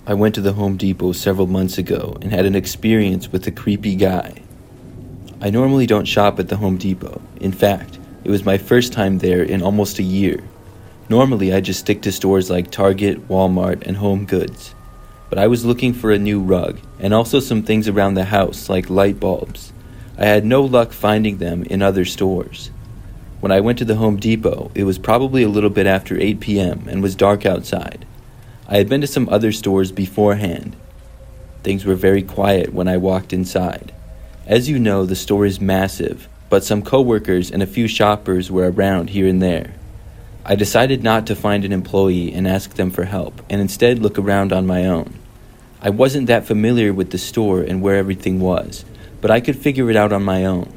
I went to the Home Depot several months ago and had an experience with a creepy guy. I normally don't shop at the Home Depot. In fact, it was my first time there in almost a year. Normally, I just stick to stores like Target, Walmart, and Home Goods. But I was looking for a new rug and also some things around the house like light bulbs. I had no luck finding them in other stores. When I went to the Home Depot, it was probably a little bit after 8 p.m. and was dark outside. I had been to some other stores beforehand. Things were very quiet when I walked inside. As you know, the store is massive, but some coworkers and a few shoppers were around here and there. I decided not to find an employee and ask them for help, and instead look around on my own. I wasn't that familiar with the store and where everything was, but I could figure it out on my own.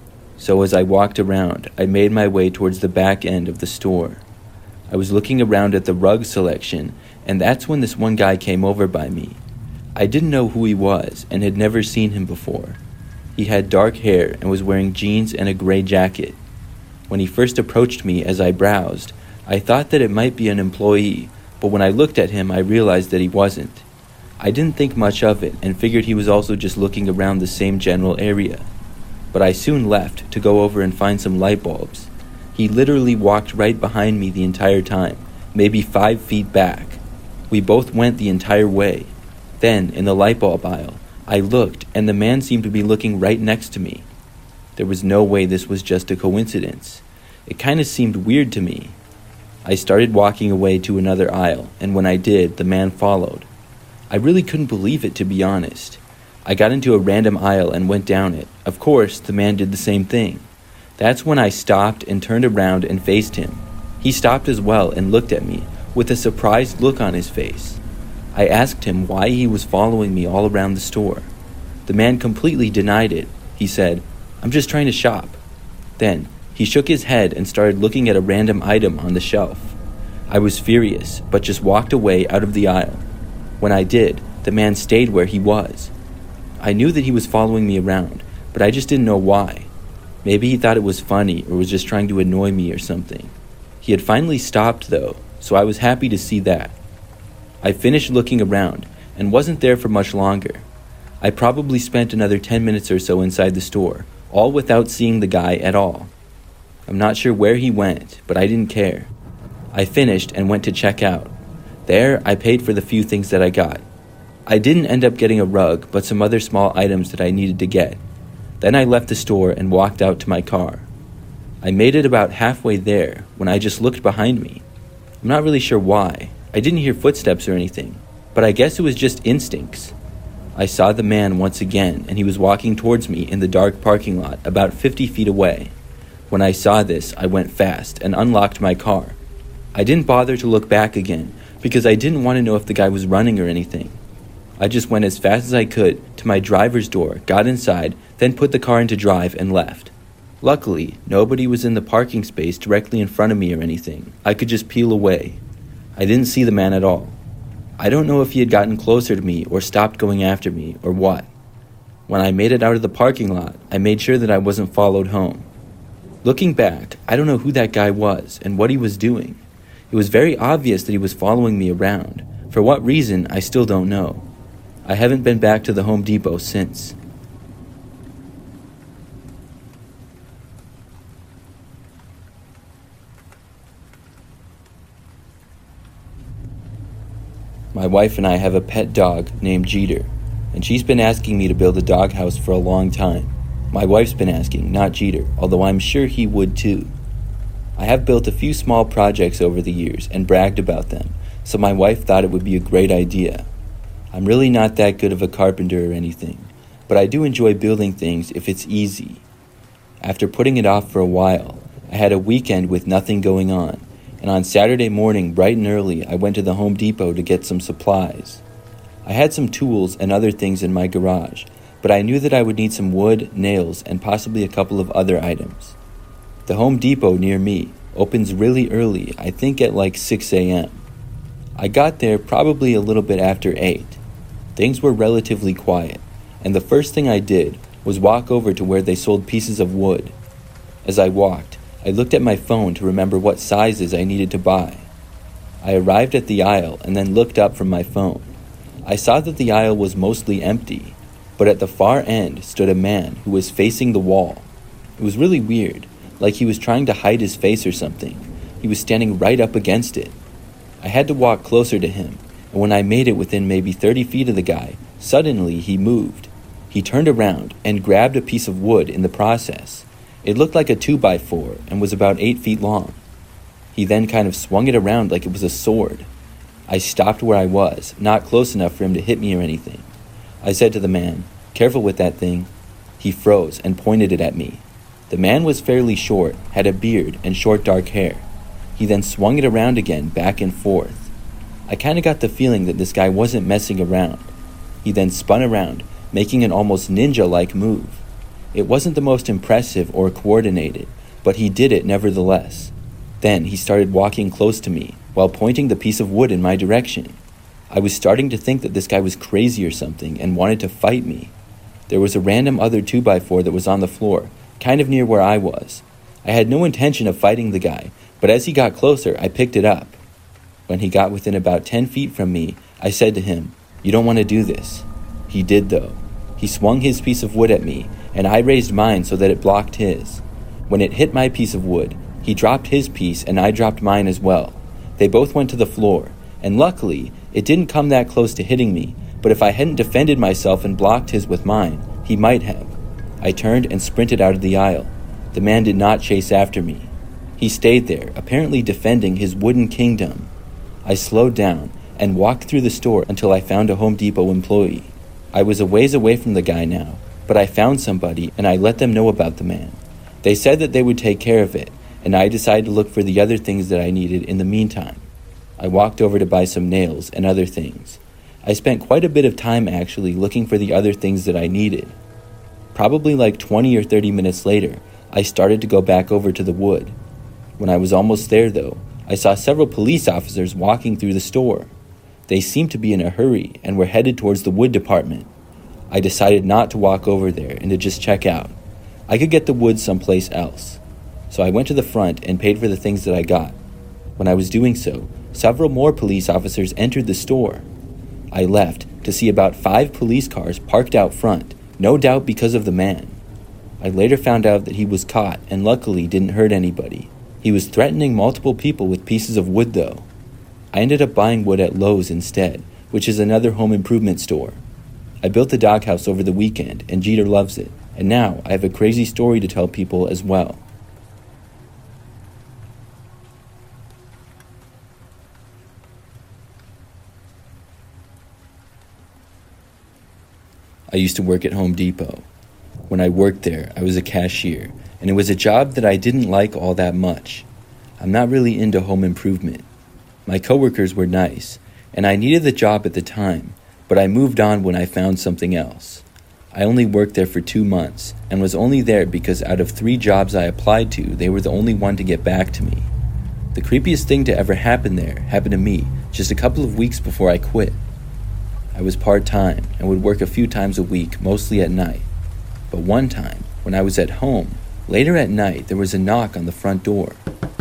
So as I walked around, I made my way towards the back end of the store. I was looking around at the rug selection, and that's when this one guy came over by me. I didn't know who he was and had never seen him before. He had dark hair and was wearing jeans and a gray jacket. When he first approached me as I browsed, I thought that it might be an employee, but when I looked at him, I realized that he wasn't. I didn't think much of it and figured he was also just looking around the same general area. But I soon left to go over and find some light bulbs. He literally walked right behind me the entire time, maybe 5 feet back. We both went the entire way. Then, in the light bulb aisle, I looked, and the man seemed to be looking right next to me. There was no way this was just a coincidence. It kind of seemed weird to me. I started walking away to another aisle, and when I did, the man followed. I really couldn't believe it, to be honest. I got into a random aisle and went down it. Of course, the man did the same thing. That's when I stopped and turned around and faced him. He stopped as well and looked at me, with a surprised look on his face. I asked him why he was following me all around the store. The man completely denied it. He said, "I'm just trying to shop." Then, he shook his head and started looking at a random item on the shelf. I was furious, but just walked away out of the aisle. When I did, the man stayed where he was. I knew that he was following me around, but I just didn't know why. Maybe he thought it was funny or was just trying to annoy me or something. He had finally stopped though, so I was happy to see that. I finished looking around and wasn't there for much longer. I probably spent another 10 minutes or so inside the store, all without seeing the guy at all. I'm not sure where he went, but I didn't care. I finished and went to check out. There, I paid for the few things that I got. I didn't end up getting a rug, but some other small items that I needed to get. Then I left the store and walked out to my car. I made it about halfway there when I just looked behind me. I'm not really sure why. I didn't hear footsteps or anything, but I guess it was just instincts. I saw the man once again, and he was walking towards me in the dark parking lot about 50 feet away. When I saw this, I went fast and unlocked my car. I didn't bother to look back again because I didn't want to know if the guy was running or anything. I just went as fast as I could to my driver's door, got inside, then put the car into drive and left. Luckily, nobody was in the parking space directly in front of me or anything. I could just peel away. I didn't see the man at all. I don't know if he had gotten closer to me or stopped going after me or what. When I made it out of the parking lot, I made sure that I wasn't followed home. Looking back, I don't know who that guy was and what he was doing. It was very obvious that he was following me around. For what reason, I still don't know. I haven't been back to the Home Depot since. My wife and I have a pet dog named Jeter, and she's been asking me to build a doghouse for a long time. My wife's been asking, not Jeter, although I'm sure he would too. I have built a few small projects over the years and bragged about them, so my wife thought it would be a great idea. I'm really not that good of a carpenter or anything, but I do enjoy building things if it's easy. After putting it off for a while, I had a weekend with nothing going on, and on Saturday morning, bright and early, I went to the Home Depot to get some supplies. I had some tools and other things in my garage, but I knew that I would need some wood, nails, and possibly a couple of other items. The Home Depot near me opens really early, I think at like 6 a.m. I got there probably a little bit after 8. Things were relatively quiet, and the first thing I did was walk over to where they sold pieces of wood. As I walked, I looked at my phone to remember what sizes I needed to buy. I arrived at the aisle and then looked up from my phone. I saw that the aisle was mostly empty, but at the far end stood a man who was facing the wall. It was really weird, like he was trying to hide his face or something. He was standing right up against it. I had to walk closer to him, and when I made it within maybe 30 feet of the guy, suddenly he moved. He turned around and grabbed a piece of wood in the process. It looked like a 2x4 and was about 8 feet long. He then kind of swung it around like it was a sword. I stopped where I was, not close enough for him to hit me or anything. I said to the man, "Careful with that thing." He froze and pointed it at me. The man was fairly short, had a beard and short dark hair. He then swung it around again, back and forth. I kind of got the feeling that this guy wasn't messing around. He then spun around, making an almost ninja-like move. It wasn't the most impressive or coordinated, but he did it nevertheless. Then he started walking close to me, while pointing the piece of wood in my direction. I was starting to think that this guy was crazy or something and wanted to fight me. There was a random other 2x4 that was on the floor, kind of near where I was. I had no intention of fighting the guy, but as he got closer, I picked it up. When he got within about 10 feet from me, I said to him, "You don't want to do this." He did though. He swung his piece of wood at me, and I raised mine so that it blocked his. When it hit my piece of wood, he dropped his piece and I dropped mine as well. They both went to the floor, and luckily, it didn't come that close to hitting me, but if I hadn't defended myself and blocked his with mine, he might have. I turned and sprinted out of the aisle. The man did not chase after me. He stayed there, apparently defending his wooden kingdom. I slowed down and walked through the store until I found a Home Depot employee. I was a ways away from the guy now, but I found somebody and I let them know about the man. They said that they would take care of it, and I decided to look for the other things that I needed in the meantime. I walked over to buy some nails and other things. I spent quite a bit of time actually looking for the other things that I needed. Probably like 20 or 30 minutes later, I started to go back over to the wood. When I was almost there though, I saw several police officers walking through the store. They seemed to be in a hurry and were headed towards the wood department. I decided not to walk over there and to just check out. I could get the wood someplace else. So I went to the front and paid for the things that I got. When I was doing so, several more police officers entered the store. I left to see about 5 police cars parked out front, no doubt because of the man. I later found out that he was caught and luckily didn't hurt anybody. He was threatening multiple people with pieces of wood though. I ended up buying wood at Lowe's instead, which is another home improvement store. I built the doghouse over the weekend, and Jeter loves it, and now I have a crazy story to tell people as well. I used to work at Home Depot. When I worked there, I was a cashier, and it was a job that I didn't like all that much. I'm not really into home improvement. My coworkers were nice, and I needed the job at the time, but I moved on when I found something else. I only worked there for 2 months, and was only there because out of 3 jobs I applied to, they were the only one to get back to me. The creepiest thing to ever happen there happened to me just a couple of weeks before I quit. I was part-time and would work a few times a week, mostly at night. But one time, when I was at home, later at night, there was a knock on the front door.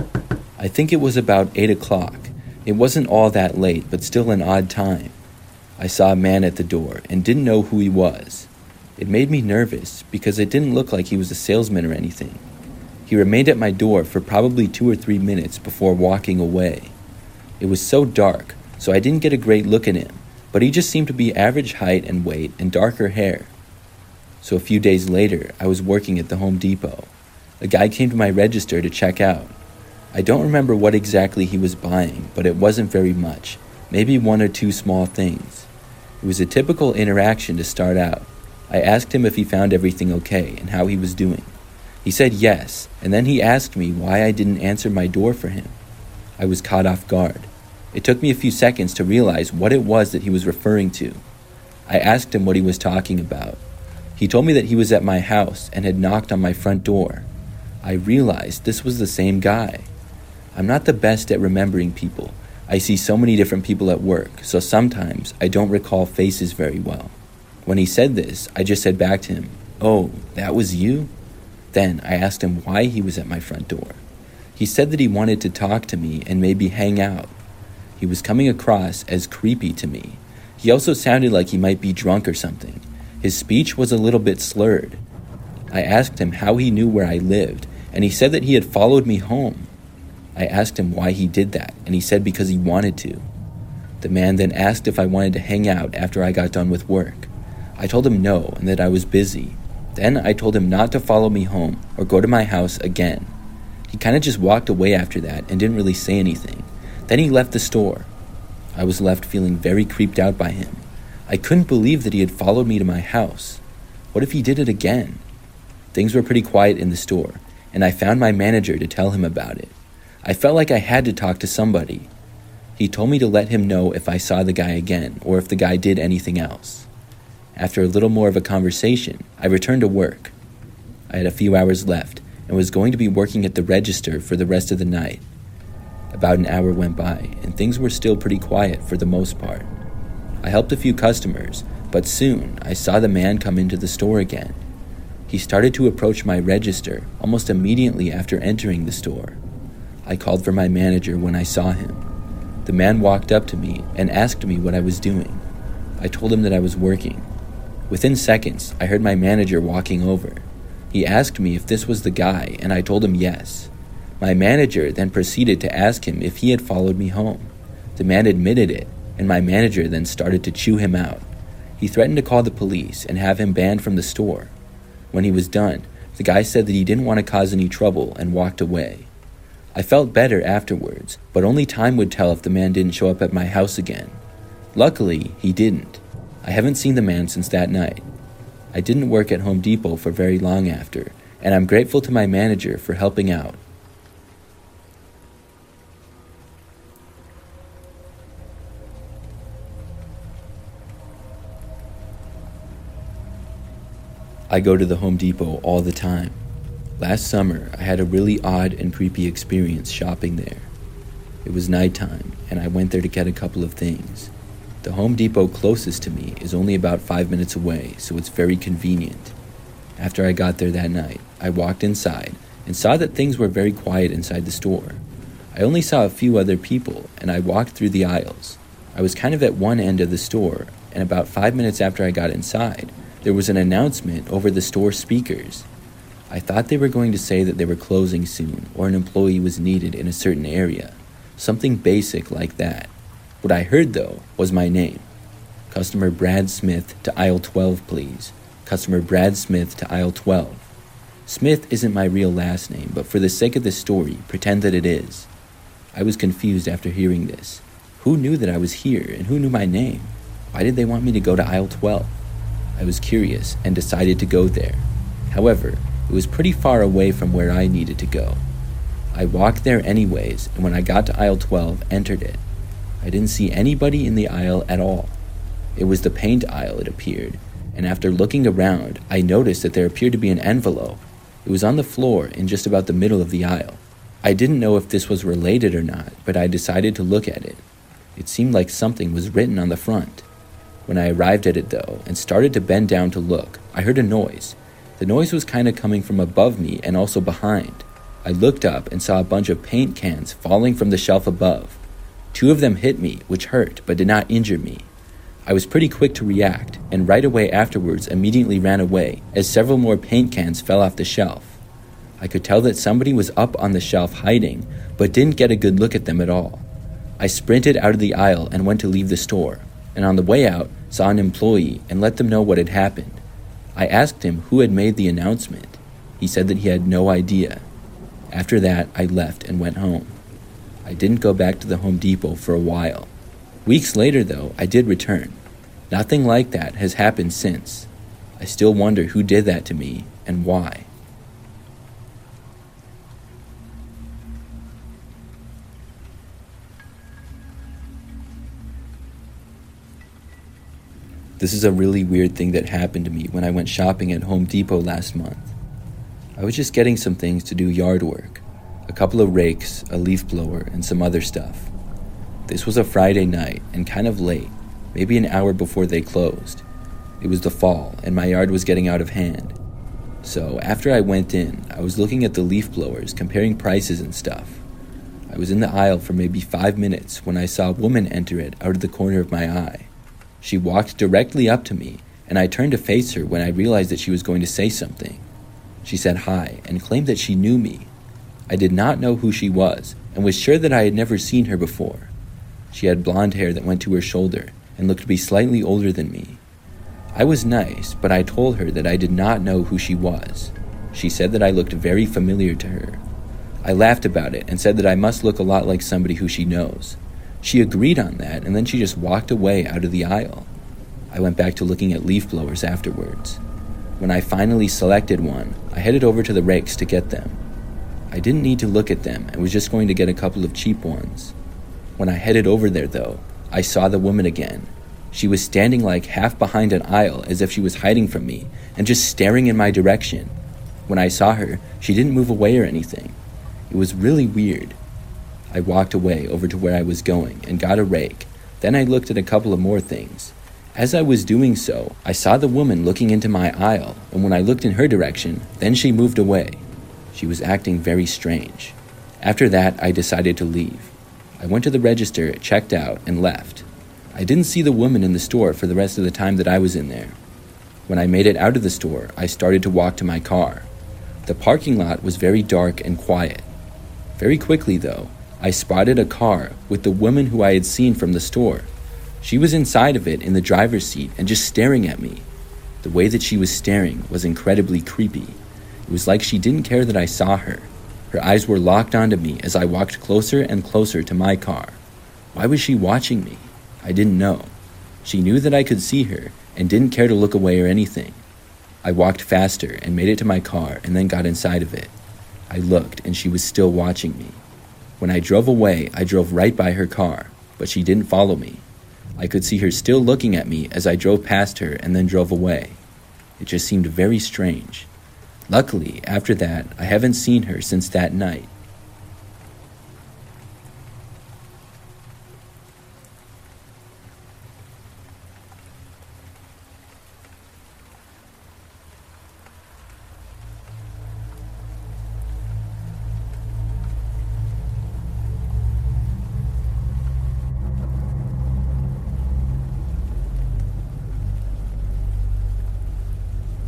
I think it was about 8 o'clock. It wasn't all that late, but still an odd time. I saw a man at the door and didn't know who he was. It made me nervous because it didn't look like he was a salesman or anything. He remained at my door for probably 2 or 3 minutes before walking away. It was so dark, so I didn't get a great look at him, but he just seemed to be average height and weight and darker hair. So a few days later, I was working at the Home Depot. A guy came to my register to check out. I don't remember what exactly he was buying, but it wasn't very much, maybe 1 or 2 small things. It was a typical interaction to start out. I asked him if he found everything okay and how he was doing. He said yes, and then he asked me why I didn't answer my door for him. I was caught off guard. It took me a few seconds to realize what it was that he was referring to. I asked him what he was talking about. He told me that he was at my house and had knocked on my front door. I realized this was the same guy. I'm not the best at remembering people. I see so many different people at work, so sometimes I don't recall faces very well. When he said this, I just said back to him, "Oh, that was you?" Then I asked him why he was at my front door. He said that he wanted to talk to me and maybe hang out. He was coming across as creepy to me, He also sounded like he might be drunk or something. His speech was a little bit slurred. I asked him how he knew where I lived, and he said that he had followed me home. I asked him why he did that, and he said because he wanted to. The man then asked if I wanted to hang out after I got done with work. I told him no and that I was busy. Then I told him not to follow me home or go to my house again. He kind of just walked away after that and didn't really say anything. Then he left the store. I was left feeling very creeped out by him. I couldn't believe that he had followed me to my house. What if he did it again? Things were pretty quiet in the store, and I found my manager to tell him about it. I felt like I had to talk to somebody. He told me to let him know if I saw the guy again or if the guy did anything else. After a little more of a conversation, I returned to work. I had a few hours left and was going to be working at the register for the rest of the night. About an hour went by, and things were still pretty quiet for the most part. I helped a few customers, but soon I saw the man come into the store again. He started to approach my register almost immediately after entering the store. I called for my manager when I saw him. The man walked up to me and asked me what I was doing. I told him that I was working. Within seconds, I heard my manager walking over. He asked me if this was the guy, and I told him yes. My manager then proceeded to ask him if he had followed me home. The man admitted it, and my manager then started to chew him out. He threatened to call the police and have him banned from the store. When he was done, the guy said that he didn't want to cause any trouble and walked away. I felt better afterwards, but only time would tell if the man didn't show up at my house again. Luckily, he didn't. I haven't seen the man since that night. I didn't work at Home Depot for very long after, and I'm grateful to my manager for helping out. I go to the Home Depot all the time. Last summer, I had a really odd and creepy experience shopping there. It was nighttime, and I went there to get a couple of things. The Home Depot closest to me is only about 5 minutes away, so it's very convenient. After I got there that night, I walked inside and saw that things were very quiet inside the store. I only saw a few other people, and I walked through the aisles. I was kind of at one end of the store, and about 5 minutes after I got inside, there was an announcement over the store speakers. I thought they were going to say that they were closing soon or an employee was needed in a certain area. Something basic like that. What I heard, though, was my name. Customer Brad Smith to aisle 12, please. Customer Brad Smith to aisle 12. Smith isn't my real last name, but for the sake of the story, pretend that it is. I was confused after hearing this. Who knew that I was here and who knew my name? Why did they want me to go to aisle 12? I was curious and decided to go there. However, it was pretty far away from where I needed to go. I walked there anyways, and when I got to aisle 12, entered it. I didn't see anybody in the aisle at all. It was the paint aisle, it appeared, and after looking around, I noticed that there appeared to be an envelope. It was on the floor in just about the middle of the aisle. I didn't know if this was related or not, but I decided to look at it. It seemed like something was written on the front. When I arrived at it, though, and started to bend down to look, I heard a noise. The noise was kind of coming from above me and also behind. I looked up and saw a bunch of paint cans falling from the shelf above. 2 of them hit me, which hurt, but did not injure me. I was pretty quick to react, and right away afterwards immediately ran away, as several more paint cans fell off the shelf. I could tell that somebody was up on the shelf hiding, but didn't get a good look at them at all. I sprinted out of the aisle and went to leave the store, and on the way out, saw an employee and let them know what had happened. I asked him who had made the announcement. He said that he had no idea. After that, I left and went home. I didn't go back to the Home Depot for a while. Weeks later, though, I did return. Nothing like that has happened since. I still wonder who did that to me and why. This is a really weird thing that happened to me when I went shopping at Home Depot last month. I was just getting some things to do yard work, a couple of rakes, a leaf blower, and some other stuff. This was a Friday night and kind of late, maybe an hour before they closed. It was the fall and my yard was getting out of hand. So after I went in, I was looking at the leaf blowers, comparing prices and stuff. I was in the aisle for maybe 5 minutes when I saw a woman enter it out of the corner of my eye. She walked directly up to me, and I turned to face her when I realized that she was going to say something. She said hi and claimed that she knew me. I did not know who she was and was sure that I had never seen her before. She had blonde hair that went to her shoulder and looked to be slightly older than me. I was nice, but I told her that I did not know who she was. She said that I looked very familiar to her. I laughed about it and said that I must look a lot like somebody who she knows. She agreed on that, and then she just walked away out of the aisle. I went back to looking at leaf blowers afterwards. When I finally selected one, I headed over to the rakes to get them. I didn't need to look at them and was just going to get a couple of cheap ones. When I headed over there, though, I saw the woman again. She was standing like half behind an aisle as if she was hiding from me and just staring in my direction. When I saw her, she didn't move away or anything. It was really weird. I walked away over to where I was going and got a rake. Then I looked at a couple of more things. As I was doing so, I saw the woman looking into my aisle, and when I looked in her direction, then she moved away. She was acting very strange. After that, I decided to leave. I went to the register, checked out, and left. I didn't see the woman in the store for the rest of the time that I was in there. When I made it out of the store, I started to walk to my car. The parking lot was very dark and quiet. Very quickly, though, I spotted a car with the woman who I had seen from the store. She was inside of it in the driver's seat and just staring at me. The way that she was staring was incredibly creepy. It was like she didn't care that I saw her. Her eyes were locked onto me as I walked closer and closer to my car. Why was she watching me? I didn't know. She knew that I could see her and didn't care to look away or anything. I walked faster and made it to my car and then got inside of it. I looked and she was still watching me. When I drove away, I drove right by her car, but she didn't follow me. I could see her still looking at me as I drove past her and then drove away. It just seemed very strange. Luckily, after that, I haven't seen her since that night.